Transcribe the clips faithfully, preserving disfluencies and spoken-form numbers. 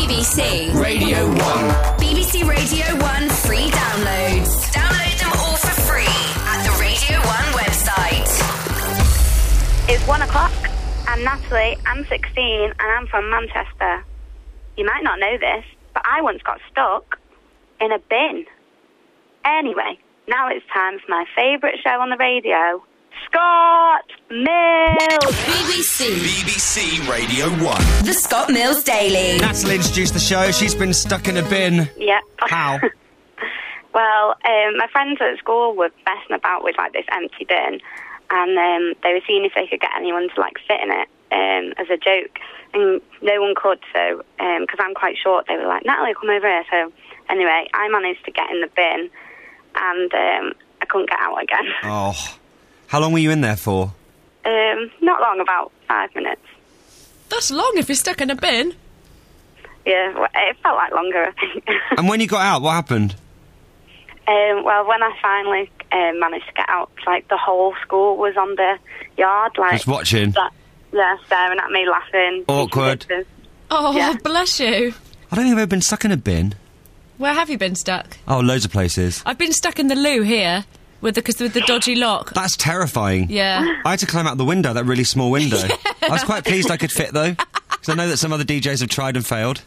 B B C Radio one. B B C Radio one free downloads. Download them all for free at the Radio one website. It's one o'clock. I'm Natalie, I'm sixteen, and I'm from Manchester. You might not know this, but I once got stuck in a bin. Anyway, now it's time for my favourite show on the radio, Scott Mills. B B C. B B C Radio one. The Scott Mills Daily. Natalie introduced the show. She's been stuck in a bin. Yeah. How? Well, um, my friends at school were messing about with, like, this empty bin, and um, they were seeing if they could get anyone to, like, sit in it um, as a joke, and no one could, so, because um, I'm quite short, they were like, Natalie, come over here. So, anyway, I managed to get in the bin, and um, I couldn't get out again. Oh. How long were you in there for? Um, not long, about five minutes. That's long if you're stuck in a bin. Yeah, well, it felt like longer, I think. And when you got out, what happened? Um, well, when I finally um, managed to get out, like, the whole school was on the yard, like... Just watching? That, yeah, staring at me, laughing. Awkward. taking pictures. Oh, Yeah. bless you. I don't think I've ever been stuck in a bin. Where have you been stuck? Oh, loads of places. I've been stuck in the loo here with the, cause with the dodgy lock. That's terrifying. Yeah. I had to climb out the window, that really small window. I was quite pleased I could fit, though, because I know that some other D Js have tried and failed.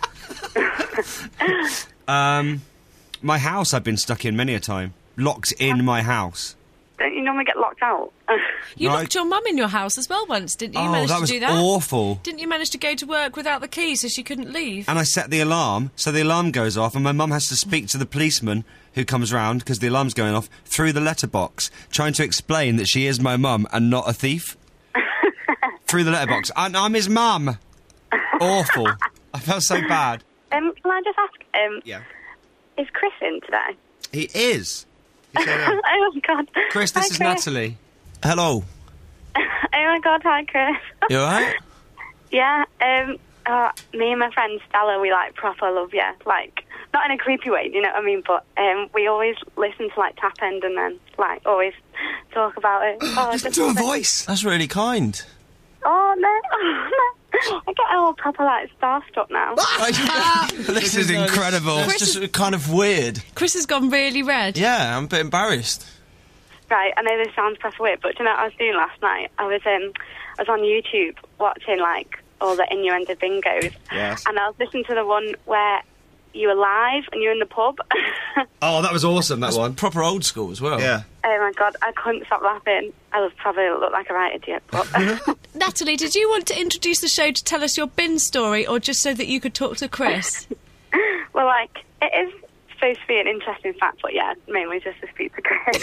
um, my house I've been stuck in many a time. Locked in my house. Don't you normally get locked out? You No, locked your mum in your house as well once, didn't you? You Oh, managed that to was do that? awful. Didn't you manage to go to work without the key so she couldn't leave? And I set the alarm, so the alarm goes off, and my mum has to speak to the policeman who comes round, because the alarm's going off, through the letterbox, trying to explain that she is my mum and not a thief. Through the letterbox. And I'm his mum. Awful. I felt so bad. Um, can I just ask, um, Yeah. is Chris in today? He is. He's there. Oh, my God. Chris, this Hi, is Chris. Natalie. Hello. Oh, my God, hi, Chris. You alright? Yeah, um, uh, me and my friend Stella, we, like, proper love you. Like, not in a creepy way, do you know what I mean? But um, we always listen to, like, Tap End and then, like, always talk about it. Oh, Listen just to her love it. voice. That's really kind. Oh, no. Oh, no. I get all proper, like, starstruck now. This is incredible. It's just kind of weird. Chris has gone really red. Yeah, I'm a bit embarrassed. Right, I know this sounds proper weird, but do you know what I was doing last night? I was um, I was on YouTube watching, like, all the innuendo bingos. Yes. And I was listening to the one where you were live and you're in the pub. Oh, that was awesome, that one. Proper old school as well. Yeah. Oh, my God, I couldn't stop laughing. I was probably looked like a right idiot, but... Natalie, did you want to introduce the show to tell us your bin story, or just so that you could talk to Chris? Well, like, it is supposed to be an interesting fact, but yeah, mainly just to speak to Chris.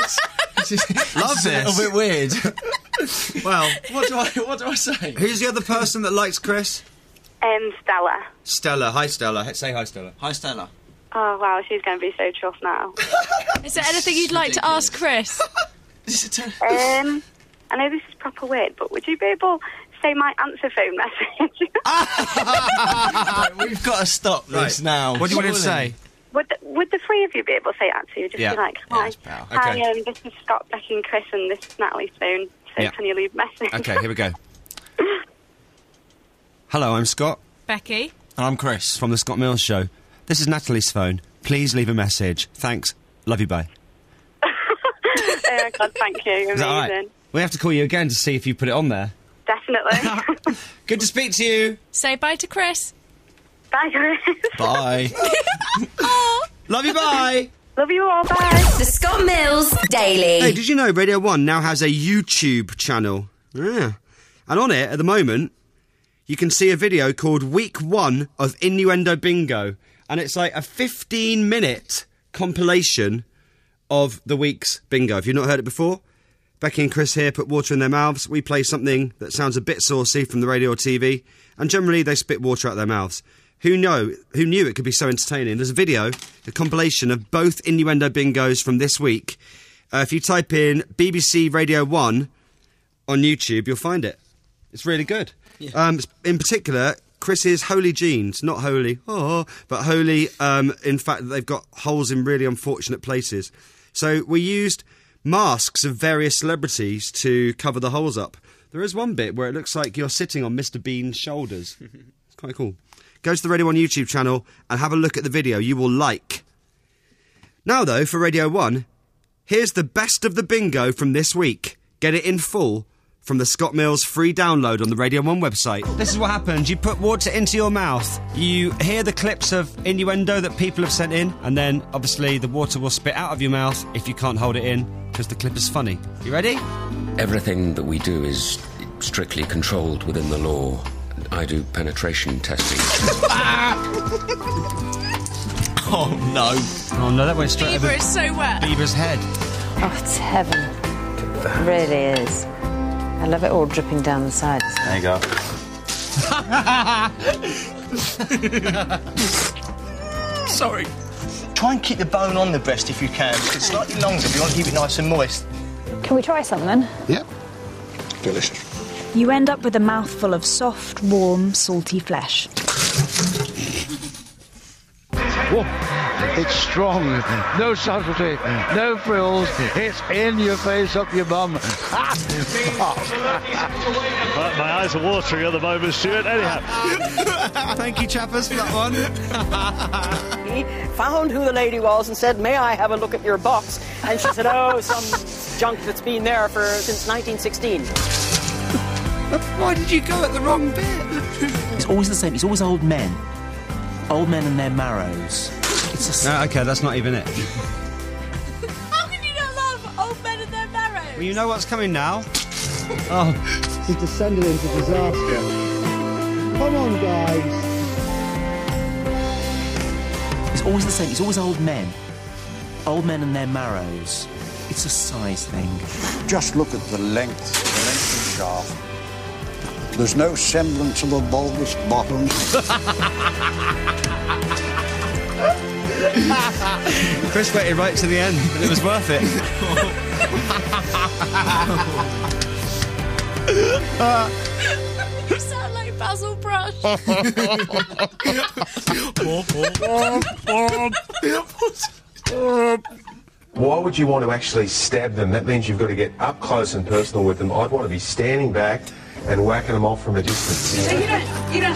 Love It's a this. little bit weird. Well, what do I what do I say? who's the other person that likes Chris? um, Stella. Stella. Hi, Stella. Say hi, Stella. Hi, Stella. Oh, wow, she's going to be so chuffed now. Is there anything you'd like to ask Chris? This is a t- Um, I know this is proper weird, but would you be able to say my answer phone message? Right, we've got to stop this Right. now. What do you want to say? Would the, would the three of you be able to say that to you? Just Yeah. be like, Yeah, hi, it's pal. hi, Okay. um, this is Scott, Becky and Chris, and this is Natalie's phone, so Yeah. can you leave a message? Okay, here we go. Hello, I'm Scott Becky? And I'm Chris. from the Scott Mills Show. This is Natalie's phone. Please leave a message. Thanks. Love you, bye. Oh, my God, thank you, amazing. Is that all right? We have to call you again to see if you put it on there. Definitely. Good to speak to you. Say bye to Chris. Bye, Chris. Bye. Love you, bye. Love you all, bye. The Scott Mills Daily. Hey, did you know Radio one now has a YouTube channel? Yeah. And on it, at the moment, you can see a video called Week One of Innuendo Bingo. And it's like a fifteen minute compilation of the week's bingo. If you've not heard it before, Becky and Chris here put water in their mouths. We play something that sounds a bit saucy from the radio or T V. And generally, they spit water out their mouths. Who know? Who knew it could be so entertaining? There's a video, a compilation of both innuendo bingos from this week. Uh, if you type in B B C Radio one on YouTube, you'll find it. It's really good. Yeah. Um, in particular, Chris's holy jeans, not holy, oh, but holy. Um, in fact, they've got holes in really unfortunate places. So we used masks of various celebrities to cover the holes up. There is one bit where it looks like you're sitting on Mister Bean's shoulders. It's Quite cool. Go to the Radio one YouTube channel and have a look at the video. You will like. Now, though, for Radio one, here's the best of the bingo from this week. Get it in full from the Scott Mills free download on the Radio one website. This is what happens. You put water into your mouth. You hear the clips of innuendo that people have sent in, and then, obviously, the water will spit out of your mouth if you can't hold it in, because the clip is funny. You ready? Everything that we do is strictly controlled within the law. I do penetration testing. Oh, no. Oh, no, that went straight Bieber over is so wet. Bieber's head. Oh, it's heaven. It really is. I love it all dripping down the sides. There you go. Sorry. Try and keep the bone on the breast if you can. It's slightly longer if you want to keep it nice and moist. Can we try something? Yep. Delicious. You end up with a mouthful of soft, warm, salty flesh. Whoa. It's strong, no subtlety, no frills. It's in your face, up your bum. My eyes are watering at the moment, Stuart. Anyhow. Thank you, chappers, for that one. He found who the lady was and said, "May I have a look at your box?" And she said, "Oh, some junk that's been there for since nineteen sixteen. Why did you go at the wrong bit? It's always the same. It's always old men. Old men and their marrows. It's a... No, okay, that's not even it. How can you not love old men and their marrows? Well, you know what's coming now. Oh, he's descended into disaster. Come on, guys. It's always the same. It's always old men. Old men and their marrows. It's a size thing. Just look at the length, the length of shaft. There's no semblance of a bulbous bottom. Chris waited right to the end, but it was worth it. You sound like Basil Brush. Why would you want to actually stab them? That means you've got to get up close and personal with them. I'd want to be standing back and whacking them off from a distance. No, you don't. You don't.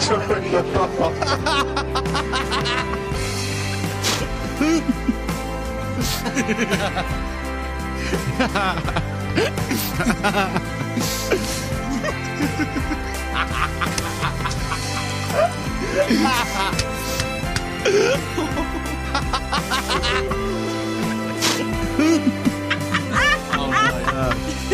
Oh my God.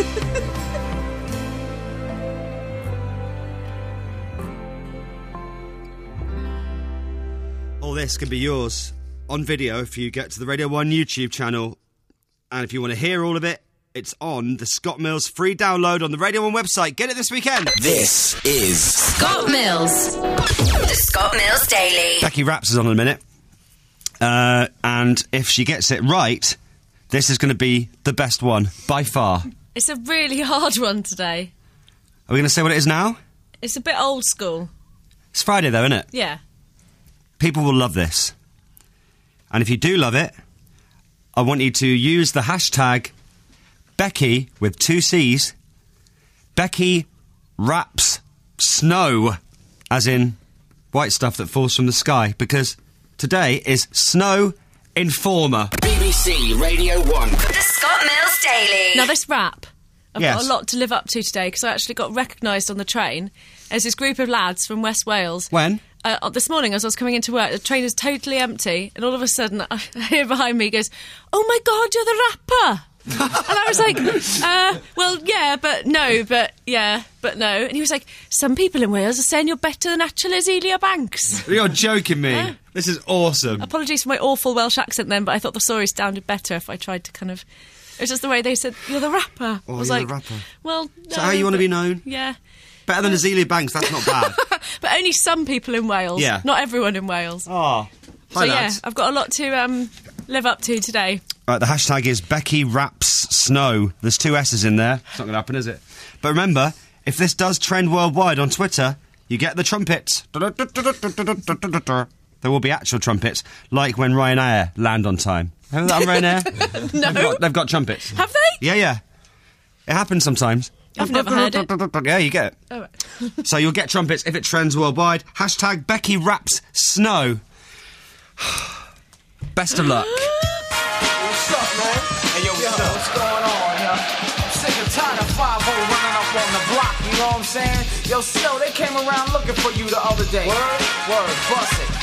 All this can be yours on video if you get to the Radio one YouTube channel. And if you want to hear all of it, it's on the Scott Mills free download on the Radio one website. Get it this weekend. This is Scott Mills. The Scott Mills Daily. Becky Raps is on in a minute. Uh, and if she gets it right, this is going to be the best one by far. It's a really hard one today. Are we going to say what it is now? It's a bit old school. It's Friday though, isn't it? Yeah. People will love this. And if you do love it, I want you to use the hashtag Becky with two C's. Becky Raps Snow, as in white stuff that falls from the sky, because today is Snow Informer. B B C Radio one. The Scott Mills Daily. Now this rap, I've Yes. got a lot to live up to today because I actually got recognised on the train as this group of lads from West Wales. When? Uh, this morning, as I was coming into work, the train is totally empty, and all of a sudden, I hear behind me, he goes, "Oh my God, you're the rapper!" And I was like, uh, well, yeah, but no, but yeah, but no. And he was like, "Some people in Wales are saying you're better than actual Azealia Banks." You're joking me. Yeah. This is awesome. Apologies for my awful Welsh accent then, but I thought the story sounded better if I tried to kind of... It was just the way they said, "You're the rapper." Oh, I was you're like, the rapper. well, So no, how you want to but- be known? Yeah. Better than Azealia Banks, that's not bad. But only some people in Wales. Yeah. Not everyone in Wales. Oh. So Hi, yeah, lads. I've got a lot to um, live up to today. Right, the hashtag is Becky Raps Snow. There's two S's in there. It's not going to happen, is it? But remember, if this does trend worldwide on Twitter, you get the trumpets. There will be actual trumpets, like when Ryanair land on time. Remember that on Ryanair? No. They've got, they've got trumpets. Have they? Yeah, yeah. It happens sometimes. I've never heard it. Yeah, you get it. All right. So you'll get trumpets if it trends worldwide. Hashtag Becky Raps Snow. Best of luck. What's up, man? Hey, yo, what's up? What's going on, yo? I'm sick and tired of five oh running up on the block, you know what I'm saying? Yo, Snow, they came around looking for you the other day. Word? Word, bust it.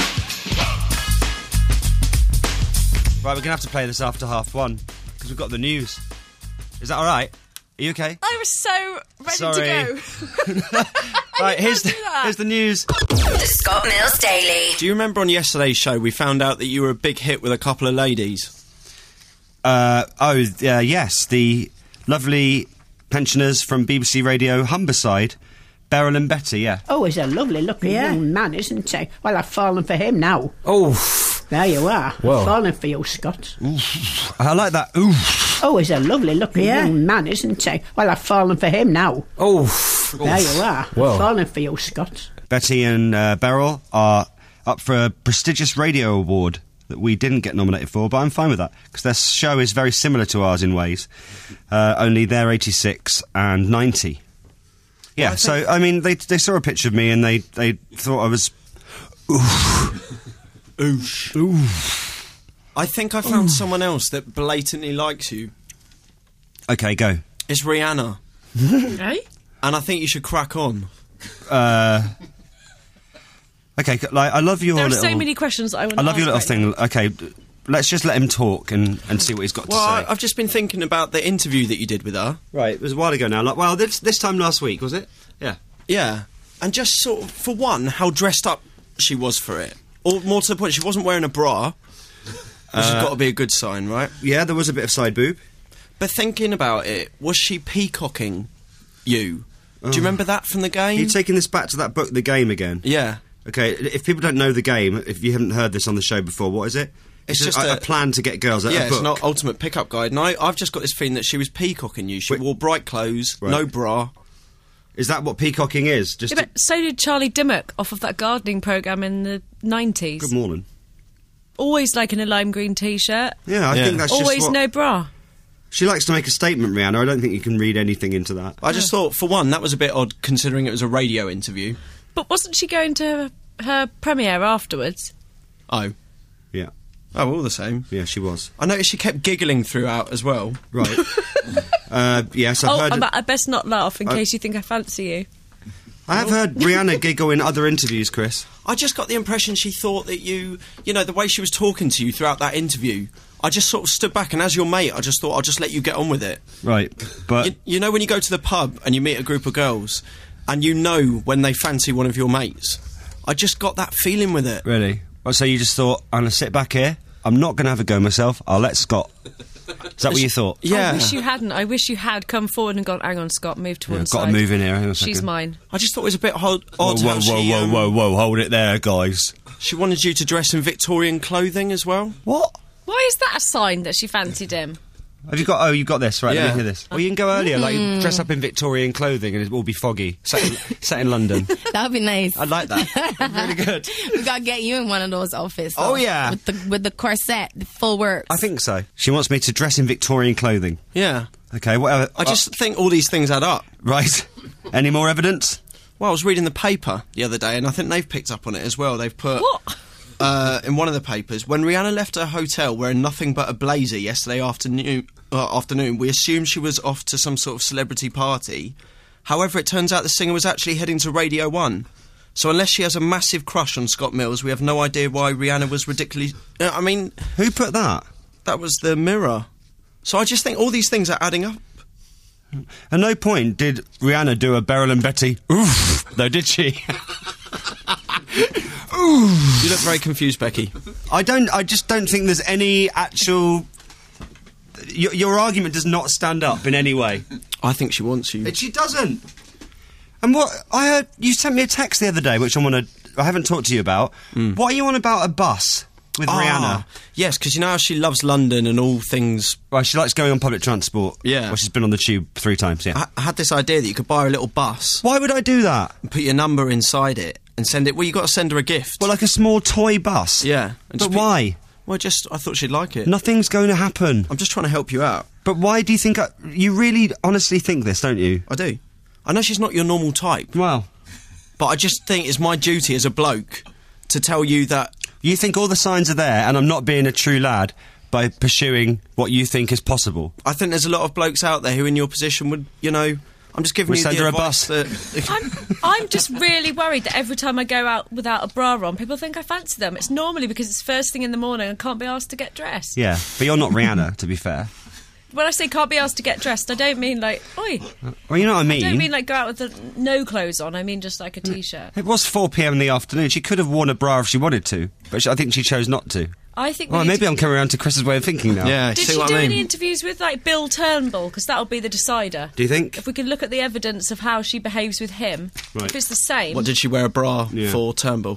Right, we're going to have to play this after half one, because we've got the news. Is that all right? Are you okay? I was so ready Sorry. to go. Right, here's the, here's the news. The Scott Mills Daily. Do you remember on yesterday's show we found out that you were a big hit with a couple of ladies? Uh, oh, uh, yes, the lovely pensioners from B B C Radio Humberside, Beryl and Betty, yeah. Oh, he's a lovely looking Yeah. young man, isn't he? Well, I've fallen for him now. Oh. There you are. Whoa. I've fallen for you, Scott. I like that. Oof. Oh, he's a lovely looking Yeah. young man, isn't he? Well, I've fallen for him now. Oh. There you are. Whoa. I've fallen for you, Scott. Betty and uh, Beryl are up for a prestigious radio award that we didn't get nominated for, but I'm fine with that, because their show is very similar to ours in ways, uh, only they're eighty-six and ninety. Yeah, Well, I so, think- I mean, they they saw a picture of me and they, they thought I was... Oof. Oosh. Oof. I think I found someone else that blatantly likes you. Okay, go. It's Rihanna. Hey? And I think you should crack on. Uh... Okay, c- like, I love your There are little... so many questions I want I to love your little ask right thing. Okay, d- let's just let him talk and, and see what he's got Well, to I, say. I've just been thinking about the interview that you did with her. Right, it was a while ago now. Like, well, this, this time last week, was it? Yeah. Yeah. And just sort of, for one, how dressed up she was for it. Or more to the point, she wasn't wearing a bra. Which has Uh, got to be a good sign, right? Yeah, there was a bit of side boob. But thinking about it, was she peacocking you? Oh. Do you remember that from the game? Are you taking this back to that book, The Game, again? Yeah. Okay, if people don't know The Game, if you haven't heard this on the show before, what is it? It's a- just a, a- a plan to get girls. A, yeah, a it's book. not ultimate pickup guide. And I, I've just got this feeling that she was peacocking you. She Wait. wore bright clothes, Right. no bra. Is that what peacocking is? Just Yeah, to- but so did Charlie Dimmock off of that gardening programme in the nineties. Good morning. Always like in a lime green t-shirt. Yeah, I Yeah. think that's Always just what... no bra. She likes to make a statement, Rihanna. I don't think you can read anything into that. I just thought, for one, that was a bit odd considering it was a radio interview. But wasn't she going to her, her premiere afterwards? Oh. Yeah. Oh, all the same. Yeah, she was. I noticed she kept giggling throughout as well. Right. uh, yes, I've oh, heard... I'm, I best not laugh in I- case you think I fancy you. I have heard Rihanna giggle in other interviews, Chris. I just got the impression she thought that you, you know, the way she was talking to you throughout that interview, I just sort of stood back and as your mate, I just thought I'll just let you get on with it. Right, but... You, you know when you go to the pub and you meet a group of girls and you know when they fancy one of your mates? I just got that feeling with it. Really? Well, so you just thought, I'm going to sit back here, I'm not going to have a go myself, I'll let Scott. Is that what you thought? Yeah. I wish you hadn't. I wish you had come forward and gone, hang on, Scott, move to Yeah, one I've got side. to move in here. Hang on a She's second. mine. I just thought it was a bit odd, Whoa, odd whoa, how whoa, she, whoa, um, whoa, whoa, hold it there, guys. she wanted you to dress in Victorian clothing as well. What? Why is that a sign that she fancied him? Have you got... Oh, you got this, right, let Yeah. me hear this. Well, you can go earlier, like, dress up in Victorian clothing and it will be foggy. Set in, set in London. That would be nice. I'd like that. Really good. We gotta get you in one of those outfits. Oh, though. yeah. with the with the corset, the full works. I think so. She wants me to dress in Victorian clothing. Yeah. Okay, whatever. I just think all these things add up. Right. Any more evidence? Well, I was reading the paper the other day and I think they've picked up on it as well. They've put... What? Uh, in one of the papers, when Rihanna left her hotel wearing nothing but a blazer yesterday afternoon, uh, afternoon, we assumed she was off to some sort of celebrity party. However, it turns out the singer was actually heading to Radio one. So unless she has a massive crush on Scott Mills, we have no idea why Rihanna was ridiculously... Uh, I mean... Who put that? That was the Mirror. So I just think all these things are adding up. At no point did Rihanna do a Beryl and Betty oof, though, did she? You look very confused, Becky. I don't. I just don't think there's any actual. Your, your argument does not stand up in any way. I think she wants you. But she doesn't. And what I heard, you sent me a text the other day, which I want to. I haven't talked to you about. Mm. What are you on about a bus with Ah, Rihanna? Yes, because you know how she loves London and all things. Well, she likes going on public transport. Yeah. Well, she's been on the tube three times. Yeah. I, I had this idea that you could buy her a little bus, Why would I do that? and put your number inside it, and send it. Well, you got to send her a gift. Well, like a small toy bus. Yeah. And But just put- why? Well, just I thought she'd like it. Nothing's going to happen. I'm just trying to help you out. But why do you think... I, you really honestly think this, don't you? I do. I know she's not your normal type. Well... But I just think it's my duty as a bloke to tell you that... You think all the signs are there and I'm not being a true lad by pursuing what you think is possible? I think there's a lot of blokes out there who in your position would, you know... I'm just giving We you send the her a advice bus. that... I'm, I'm just really worried that every time I go out without a bra on, people think I fancy them. It's normally because it's first thing in the morning and can't be asked to get dressed. Yeah, but you're not Rihanna, to be fair. When I say can't be asked to get dressed, I don't mean like, oi. Well, you know what I mean. I don't mean like go out with the, no clothes on. I mean just like a t-shirt. It was four p m in the afternoon. She could have worn a bra if she wanted to, but she, I think she chose not to. I think. We Well, need maybe to- I'm coming around to Chris's way of thinking now. Yeah, Did see she what do I mean? any interviews with like Bill Turnbull? Because that'll be the decider. Do you think? If we can look at the evidence of how she behaves with him, Right. if it's the same. What, did she wear a bra Yeah. for Turnbull?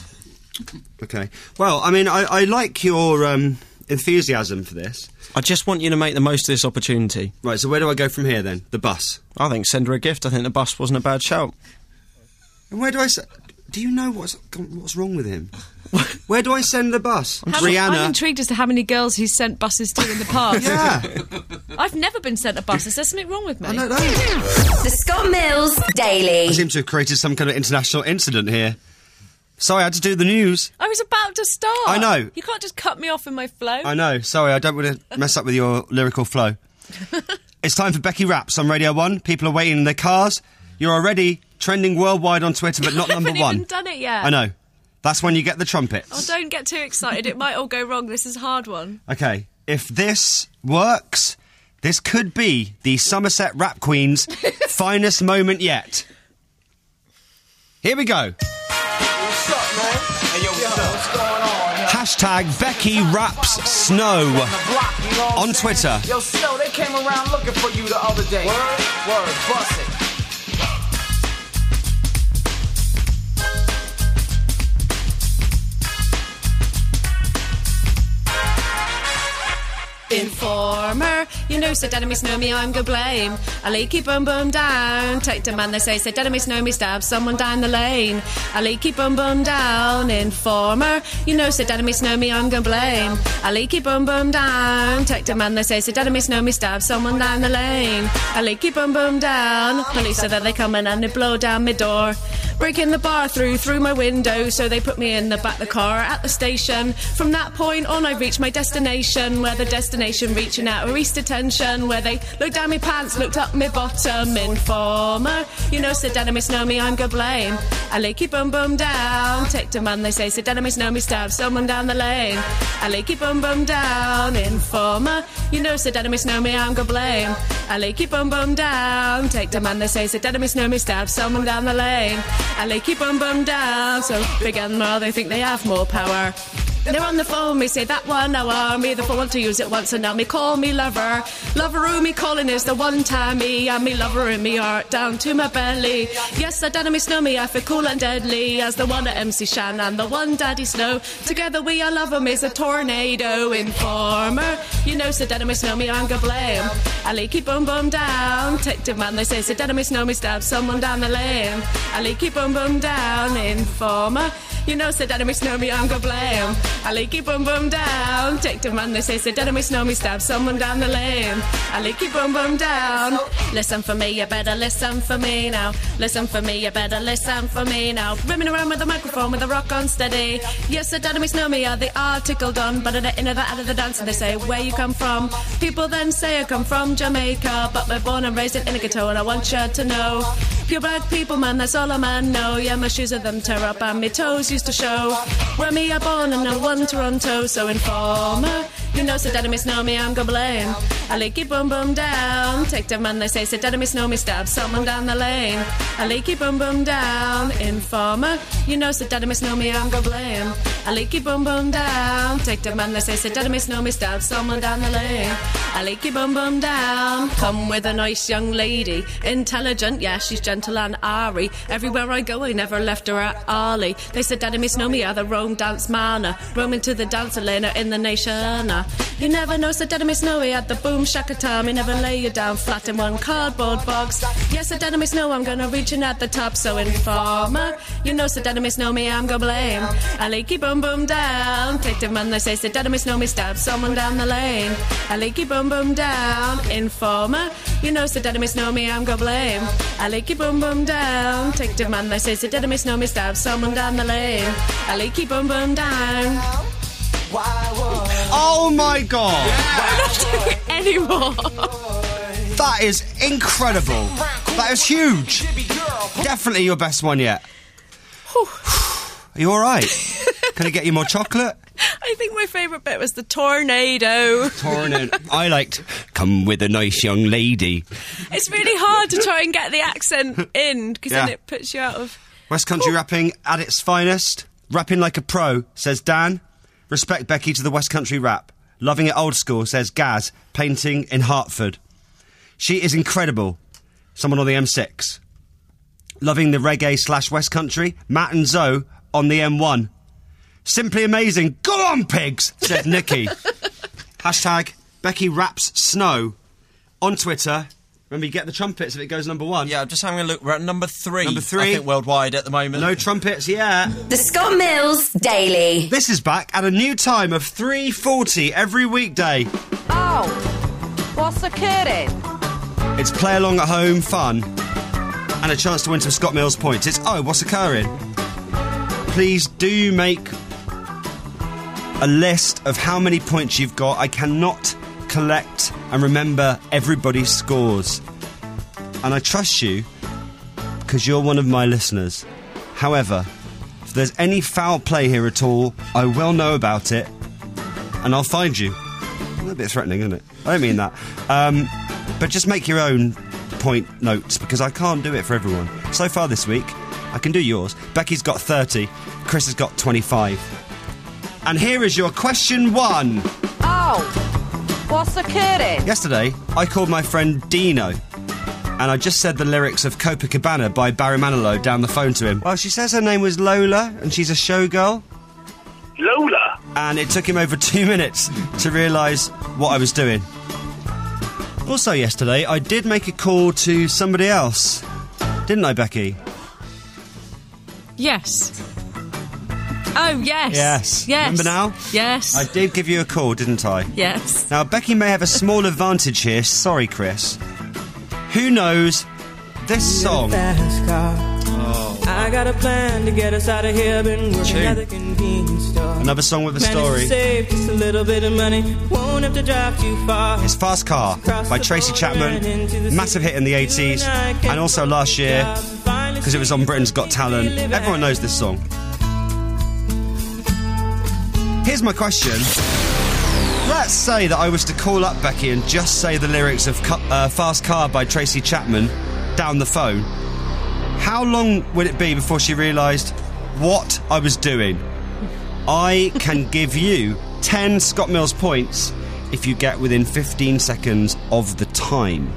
Okay. Well, I mean, I, I like your um, enthusiasm for this. I just want you to make the most of this opportunity. Right, so where do I go from here then? The bus. I think send her a gift. I think the bus wasn't a bad shout. And where do I... S- do you know what's what's wrong with him? Where do I send the bus? How- Rihanna. I'm intrigued as to how many girls he's sent buses to in the past. Yeah. I've never been sent a bus. Is there something wrong with me? I don't know. The Scott Mills Daily. I seem to have created some kind of international incident here. Sorry, I had to do the news. I was about to start. I know. You can't just cut me off in my flow. I know. Sorry, I don't want to mess up with your lyrical flow. It's time for Becky Raps on Radio one. People are waiting in their cars. You're already trending worldwide on Twitter, but not I number haven't one. even done it yet. I know. That's when you get the trumpets. Oh, don't get too excited. It might all go wrong. This is a hard one. Okay, if this works, this could be the Somerset Rap Queen's finest moment yet. Here we go. What's up, man? Hey, yo, what's up? What's going on? Yo? Hashtag Becky Raps Snow On the block, you know what on I'm saying? Twitter. Yo, Snow, they came around looking for you the other day. Word? Word, bust it. Informer, you know, said enemies know me, I'm go blame. A leaky boom boom down. Take the man, they say, said enemies know me, stab someone down the lane. A leaky boom boom down. Informer, you know, said enemies know me, I'm go blame. A leaky boom boom down. Take the man, they say, said enemies know me, stab someone down the lane. A leaky boom boom down. Police said that they come in and they blow down my door. Breaking the bar through, through my window, so they put me in the back of the car at the station. From that point on, I reached my destination, where the destination reaching out of East Detention, where they looked down my pants, looked up my bottom. Informer, you know, said enemies know me, I'm go blame. A leaky boom boom down. Take the man, they say, said enemies know me, stab someone down the lane. A leaky boom boom down. Informer, you know, said enemies know me, I'm go blame. A leaky boom boom down. Take the man, they say, said enemies know me, stab someone down the lane. And they keep on bum down, so big and more, they think they have more power. They're on the phone, me say that one hour, me the phone want to use it once and now me call me lover. Lover who me calling is the one time me, and me lover in me heart down to my belly. Yes, I done me snow me, I feel cool and deadly, as the one at M C Shan and the one Daddy Snow. Together we all love him is a tornado. Informer, you know, so done me snow me, I'm go blame. I leaky boom boom down, take the man, they say, so done me snow me, stab someone down the lane. I leaky boom boom down. Informer, you know, said enemy snow me, I'm go blame. I leaky boom boom down. Take the man, they say, said enemy snow me, stab someone down the lane. I leaky boom boom down. Listen for me, you better listen for me now. Listen for me, you better listen for me now. Rimming around with a microphone with a rock on steady. Yes, said enemy snow me, are the article done. But at the end of the out of the dance, and they say, where you come from? People then say I come from Jamaica, but we're born and raised in Inigato, and I want you to know. Pure black people, man, that's all a man know. Yeah, my shoes of them tear up and my toes used to show. Where me are born and I won Toronto, so Informer, you know, said enemies know me, I'm gonna blame. I leaky boom boom down. Take the man, they say, said enemies know me, stab someone down the lane. I leaky boom boom down. Informer, you know, said enemies know me, I'm gonna blame. I leaky boom boom down. Take the man, they say, said enemies know me, stab someone down the lane. I leaky boom boom down. Come with a nice young lady, intelligent, yeah, she's gentle and airy. Everywhere I go, I never left her at Arlie. They said enemies know me, are the Rome dance manner. Roaming to the dance arena in the nation. You never know, so dead me snowy at the boom shakata. Me never lay you down flat in one cardboard box. Yes, so dead me snow, I'm gonna reach in at the top. So informer, you know, so dead me snow me, I'm gonna blame. A leaky boom boom down. Take the man, they say, so dead me snow me, stab someone down the lane. A leaky boom boom down. Informer, you know, so dead me snow me, I'm gonna blame. A leaky boom boom down. Take the man, they say, so dead me snow me, stab someone down the lane. A leaky boom boom down. Oh my god! We're not doing it anymore. That is incredible. That is huge. Definitely your best one yet. Are you alright? Can I get you more chocolate? I think my favourite bit was the tornado. Tornado. I liked, come with a nice young lady. It's really hard to try and get the accent in, because Yeah. then it puts you out of... West Country rapping at its finest. Rapping like a pro, says Dan. Respect Becky to the West Country rap. Loving it old school, says Gaz, painting in Hartford. She is incredible. Someone on the M six. Loving the reggae slash West Country. Matt and Zoe on the M one. Simply amazing. Go on, pigs, said Nikki. Hashtag Becky raps snow. On Twitter. Remember, you get the trumpets if it goes number one. Yeah, I'm just having a look. We're at number three. Number three. I think worldwide at the moment. No trumpets, yeah. The Scott Mills Daily. This is back at a new time of three forty every weekday. Oh, what's occurring? It's play along at home, fun, and a chance to win some Scott Mills points. It's oh, what's occurring? Please do make a list of how many points you've got. I cannot collect and remember everybody's scores. And I trust you because you're one of my listeners. However, if there's any foul play here at all, I will know about it and I'll find you. A little bit threatening, isn't it? I don't mean that. Um, but just make your own point notes because I can't do it for everyone. So far this week, I can do yours. Becky's got thirty, Chris has got twenty-five. And here is your question one. Oh, what's occurring? Yesterday, I called my friend Dino, and I just said the lyrics of Copacabana by Barry Manilow down the phone to him. Well, she says her name was Lola, and she's a showgirl. Lola? And it took him over two minutes to realise what I was doing. Also yesterday, I did make a call to somebody else. Didn't I, Becky? Yes. Oh, yes. Yes. Yes. Remember now? Yes. I did give you a call, didn't I? Yes. Now, Becky may have a small advantage here. Sorry, Chris. Who knows this song? Oh. I got a plan to get us out of here. Been working at the convenience store. Another song with a story. Managed to save just a little bit of money. Won't have to drive too far. It's Fast Car by Tracy Chapman. Massive hit in the eighties and also last year because it was on Britain's Got Talent. Everyone knows this song. Here's my question. Let's say that I was to call up Becky and just say the lyrics of uh, Fast Car by Tracy Chapman down the phone. How long would it be before she realised what I was doing? I can give you ten Scott Mills points if you get within fifteen seconds of the time.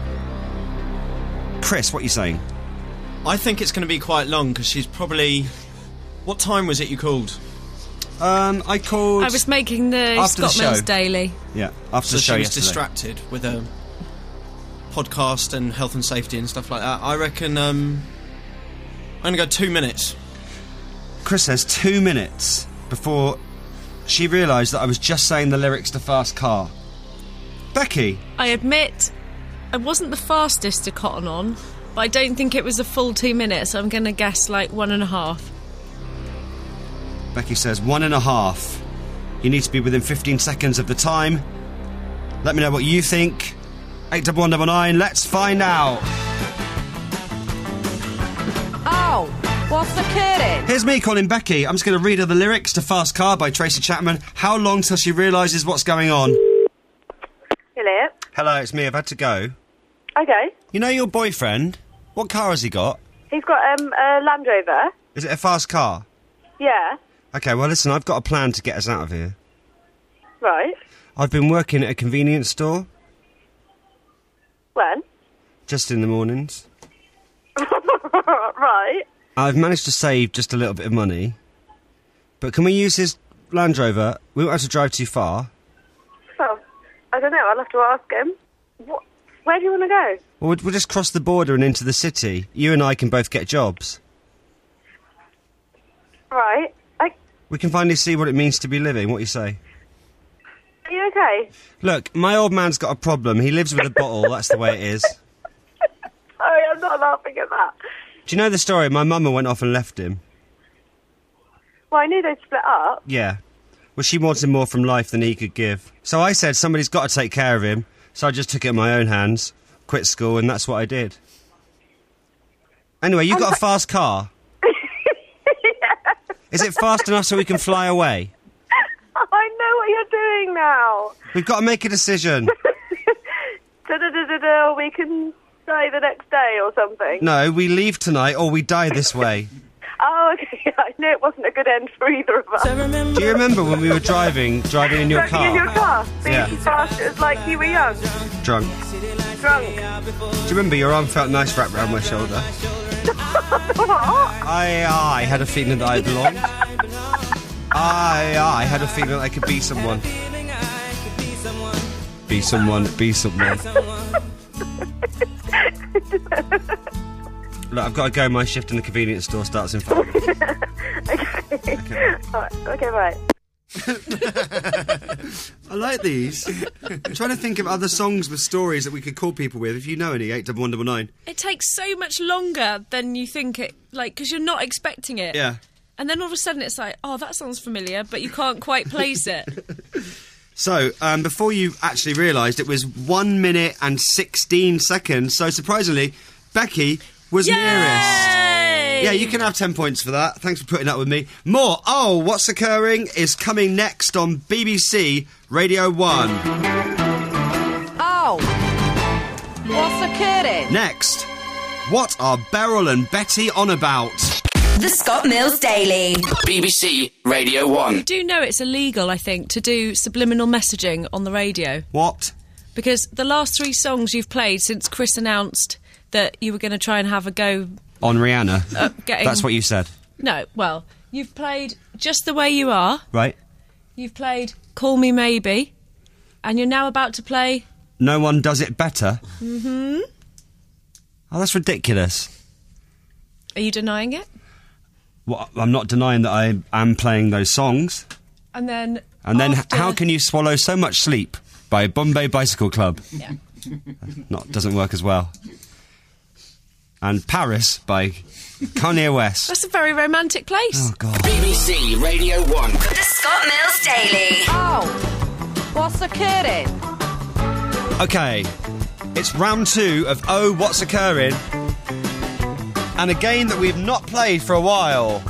Chris, what are you saying? I think it's going to be quite long because she's probably... What time was it you called? Um, I called... I was making the after Scott the show. Mills Daily. Yeah, after so the show she was yesterday. distracted with a podcast and health and safety and stuff like that. I reckon um, I'm going to go two minutes. Chris says two minutes before she realised that I was just saying the lyrics to Fast Car. Becky? I admit I wasn't the fastest to cotton on, but I don't think it was a full two minutes. I'm going to guess like one and a half. Becky says one and a half. You need to be within fifteen seconds of the time. Let me know what you think. eight one one nine nine, let's find out. Oh, what's occurring? Here's me calling Becky. I'm just going to read her the lyrics to Fast Car by Tracy Chapman. How long till she realises what's going on? Hello. Hello, it's me. I've had to go. Okay. You know your boyfriend? What car has he got? He's got um, a Land Rover. Is it a fast car? Yeah. Okay, well, listen, I've got a plan to get us out of here. Right. I've been working at a convenience store. When? Just in the mornings. Right. I've managed to save just a little bit of money. But can we use his Land Rover? We won't have to drive too far. I don't know. I'll have to ask him. What? Where do you want to go? Well, we'll just cross the border and into the city. You and I can both get jobs. Right. I, We can finally see what it means to be living. What do you say? are you okay? Look, my old man's got a problem. He lives with a bottle. That's the way it is. Sorry, I'm not laughing at that. Do you know the story? My mama went off and left him. Well, I knew they'd split up. Yeah. Well, she wanted more from life than he could give. So I said somebody's got to take care of him. So I just took it in my own hands, quit school, and that's what I did. Anyway, you got a fast car? Yeah. Is it fast enough so we can fly away? I know what you're doing now. We've got to make a decision. Da-da-da-da-da, we can die the next day or something. No, we leave tonight or we die this way. Oh, okay. I knew it wasn't a good end for either of us. Do you remember when we were driving, driving in your Driving car? in your car? Being Yeah. fast, it was like you were young. Drunk. Drunk. Do you remember your arm felt nice wrapped around my shoulder? I, I had a feeling that I belonged. I, I had a feeling that I could be someone. Be someone, be someone. Look, I've got to go. My shift in the convenience store starts in five minutes. Okay. Okay. All right. Okay, bye. I like these. I'm trying to think of other songs with stories that we could call people with. If you know any, eight double one double nine. It takes so much longer than you think it, like, because you're not expecting it. Yeah. And then all of a sudden it's like, oh, that sounds familiar, but you can't quite place it. So, um, before you actually realised, it was one minute and sixteen seconds. So, surprisingly, Becky was Yay! nearest. Yeah, you can have ten points for that. Thanks for putting up with me. More Oh, What's Occurring is coming next on B B C Radio one. Oh, what's occurring? Next, what are Beryl and Betty on about? The Scott Mills Daily. B B C Radio one. You do know it's illegal, I think, to do subliminal messaging on the radio. What? Because the last three songs you've played since Chris announced that you were going to try and have a go... On Rihanna. Uh, getting... That's what you said. No, well, you've played Just the Way You Are. Right. You've played Call Me Maybe. And you're now about to play... No One Does It Better. Mm-hmm. Oh, that's ridiculous. Are you denying it? Well, I'm not denying that I am playing those songs. And then... And then, after- How Can You Swallow So Much Sleep by Bombay Bicycle Club. Yeah. Not doesn't work as well. And Paris by Kanye West. That's a very romantic place. Oh, God. B B C Radio one. The Scott Mills Daily. Oh, what's occurring? Okay, it's round two of Oh, What's Occurring? And a game that we've not played for a while.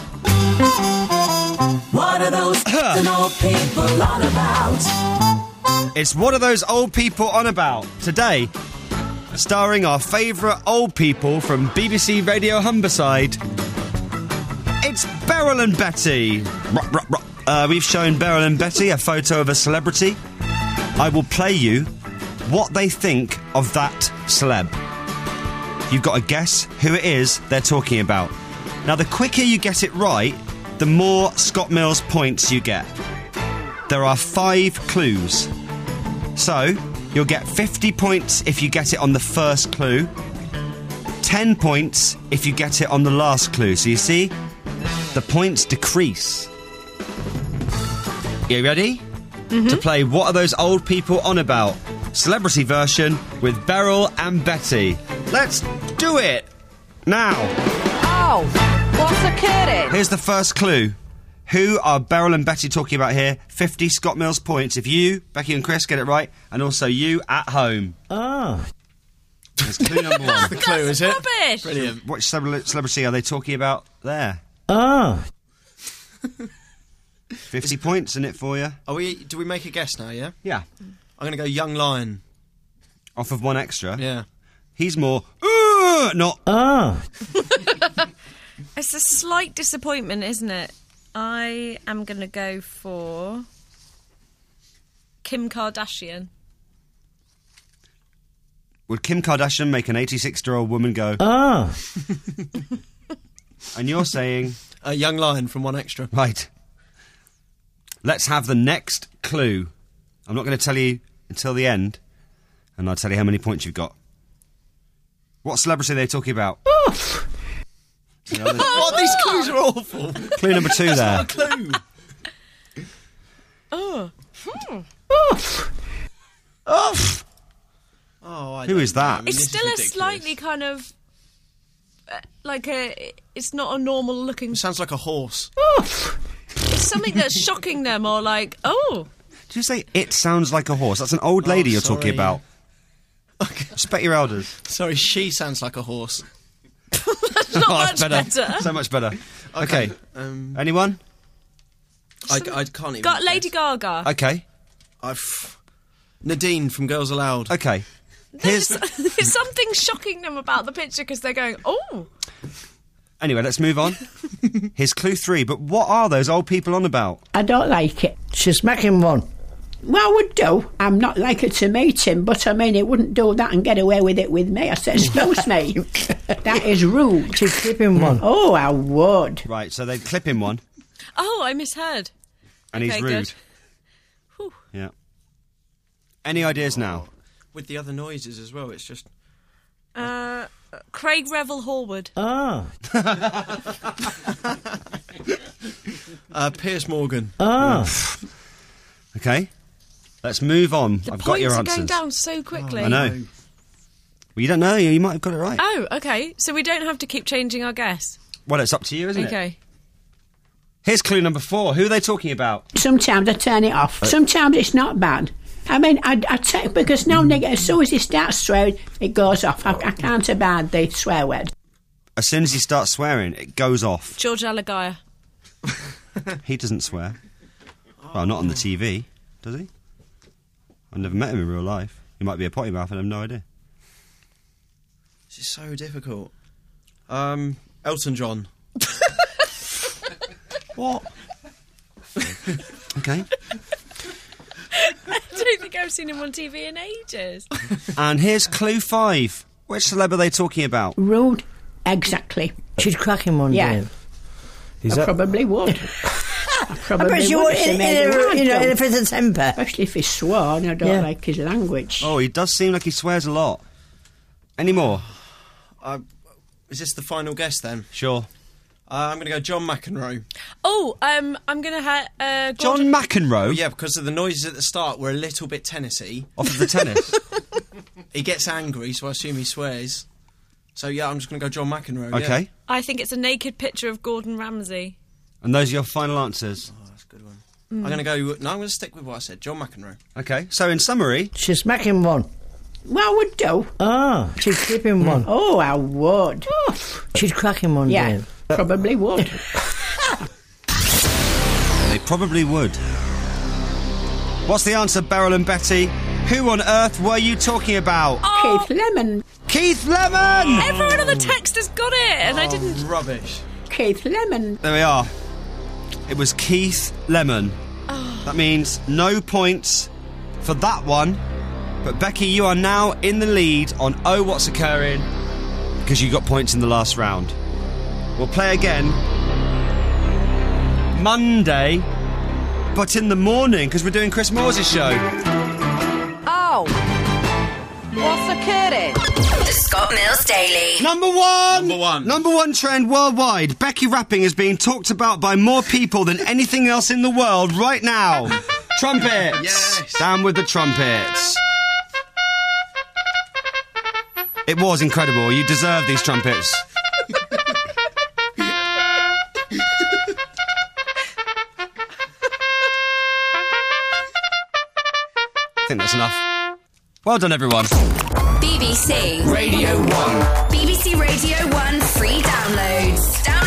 What are those old people on about? It's What Are Those Old People On About? Today, starring our favourite old people from B B C Radio Humberside. It's Beryl and Betty. Ruh, ruh, ruh. Uh, we've shown Beryl and Betty a photo of a celebrity. I will play you what they think of that celeb. You've got to guess who it is they're talking about. Now, the quicker you get it right, the more Scott Mills points you get. There are five clues. So, you'll get fifty points if you get it on the first clue, ten points if you get it on the last clue. So you see, the points decrease. You ready? Mm-hmm. To play What Are Those Old People On About? Celebrity version with Beryl and Betty. Let's do it! Now. Oh, what's occurring? Here's the first clue. Who are Beryl and Betty talking about here? fifty Scott Mills points if you, Becky and Chris, get it right, and also you at home. Ah. That's clue number one. The clue, is it? Rubbish! Brilliant. What cele- celebrity are they talking about there? Ah. fifty points in it for you. Are we? Do we make a guess now? Yeah. Yeah. I'm going to go Young Lion. Off of one extra. Yeah. He's more, uh, not. Ah. It's a slight disappointment, isn't it? I am going to go for Kim Kardashian. Would Kim Kardashian make an eighty-six-year-old woman go, Ah. and you're saying... A Young Lion from one extra. Right. Let's have the next clue. I'm not going to tell you until the end, and I'll tell you how many points you've got. What celebrity are they talking about? You know, What? These clues are awful. clue number two That's there. not a clue. Oh. Hmm. Oh. Oh, I Who don't is that? know. I mean, It's this is still a ridiculous. slightly kind of uh, like a. It's not a normal looking. It sounds like a horse. It's something that's shocking them, or like, oh, Did you say it sounds like a horse? That's an old lady Oh, you're talking sorry. about. Respect your elders. Sorry, she sounds like a horse. that's not Oh, much that's better. So much better. Okay. Um, Anyone? I, I can't even. Got Lady Gaga. Okay. I've Nadine from Girls Aloud. Okay. There's, there's something shocking them about the picture because they're going, oh. Anyway, let's move on. Here's clue three. But what are those old people on about? I don't like it. She's smacking one. Well, I would do. I'm not likely to meet him, but I mean, he wouldn't do that and get away with it with me. I said, excuse me, that is rude. She's clipping one. Oh, I would. Right, so they clip him one, Oh, I misheard. and Okay, he's rude. good. Whew. Yeah. Any ideas now? With the other noises as well, it's just. Uh, Craig Revel Horwood. Ah. Uh, Piers Morgan. Ah. Okay. Let's move on. The I've points got your are answers. going down so quickly. I know. Well, you don't know. You might have got it right. Oh, okay. So we don't have to keep changing our guess. Well, it's up to you, isn't it? Okay. Here's clue number four. Who are they talking about? Sometimes I turn it off. Sometimes it's not bad. I mean, I, I take because now nigga, as soon as he starts swearing, it goes off. I, I can't abide the swear word. As soon as he starts swearing, it goes off. George Alagaya. He doesn't swear. Well, not on the T V, does he? I've never met him in real life. He might be a potty mouth and I have no idea. This is so difficult. Um, Elton John. What? Okay. I don't think I've seen him on T V in ages. And here's clue five. Which celeb are they talking about? Rude. Exactly. She's cracking one, Yeah. Dave. I that- probably would. I probably I bet you would. would if he in- made in it a- hard you know, to. in a fit of temper. Especially if he swore and I don't Yeah. like his language. Oh, he does seem like he swears a lot. Any more? Uh, is this the final guess then? Sure. Uh, I'm going to go John McEnroe. Oh, um, I'm going to have uh, John Gordon- McEnroe? Oh, yeah, because of the noises at the start were a little bit tennisy. Off of the tennis? He gets angry, so I assume he swears. So yeah, I'm just going to go John McEnroe. Okay. Yeah. I think it's a naked picture of Gordon Ramsay. And those are your final answers? Oh, that's a good one. Mm. I'm going to go. No, I'm going to stick with what I said. John McEnroe. Okay, so in summary... She's smacking one. Well, I would do. Ah. She's clipping one. Oh, I would. She's cracking one, Yeah, Dave. probably would. They probably would. What's the answer, Beryl and Betty? Who on earth were you talking about? Oh, Keith Lemon. Keith Lemon! everyone on the text has got it, and I didn't. Rubbish. Keith Lemon. There we are. It was Keith Lemon. That means no points for that one. But Becky, you are now in the lead on Oh What's Occurring because you got points in the last round. We'll play again Monday, but in the morning because we're doing Chris Moore's show. Oh, what's occurring? The Scott Mills Daily. Number one! Number one. Number one trend worldwide. Becky rapping is being talked about by more people than anything else in the world right now. Trumpets! Yes. Down with the trumpets. It was incredible. You deserve these trumpets. I think that's enough. Well done, everyone. B B C Radio one. B B C Radio one free downloads. Download